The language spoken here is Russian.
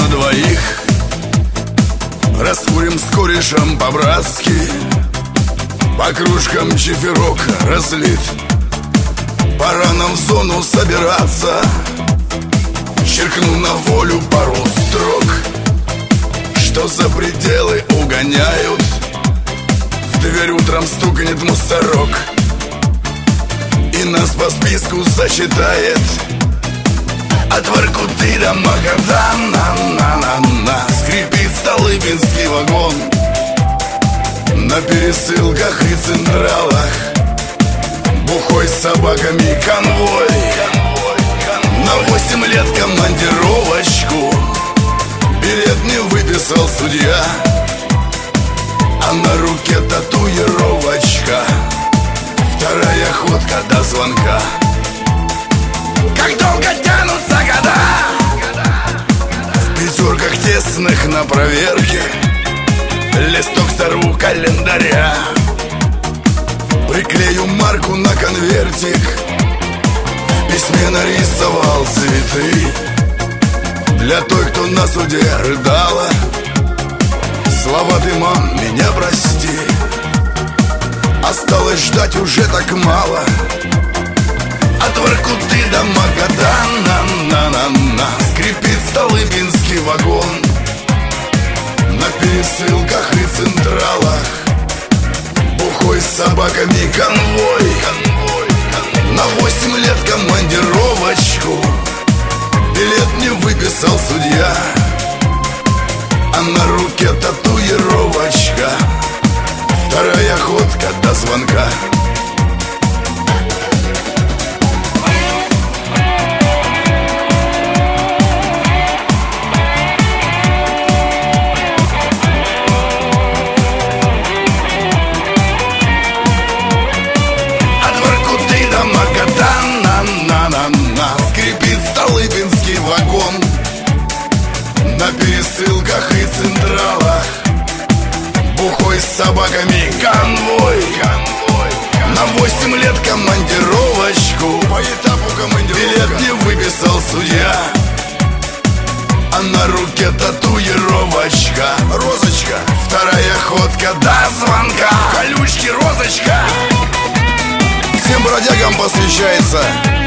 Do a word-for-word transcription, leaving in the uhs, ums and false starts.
двоих, раскурим с корешем по-братски, по кружкам чиферок разлит. Пора нам в зону собираться. Черкну на волю пару строк, что за пределы угоняют. В дверь утром стукнет мусорок и нас по списку засчитает. От Воркуты до Магадана, на-на-на, скрипит Столыпинский вагон. На пересылках и централах бухой с собаками конвой. На восемь лет командировочку билет не выписал судья, а на руке татуировочка. Вторая ходка до звонка. Как долго тянутся года, в пятерках тесных на проверке, листок сорву календаря, приклею марку на конвертик, в письме нарисовал цветы для той, кто на суде рыдала. Слова ты, мам, меня прости, осталось ждать уже так мало. От Воркуты до Магадана, на-на-на, скрипит Столыпинский вагон. На пересылках и централах бухой с собаками конвой. На восемь лет командировочку билет не выписал судья, а на руке татуировочка. Вторая ходка до звонка. Столыпинский вагон. На пересылках и централах бухой с собаками конвой. На восемь лет командировочку по этапу командировка. Билет не выписал судья, а на руке татуировочка. Розочка, вторая ходка до звонка. Колючки, розочка. Всем бродягам посвящается.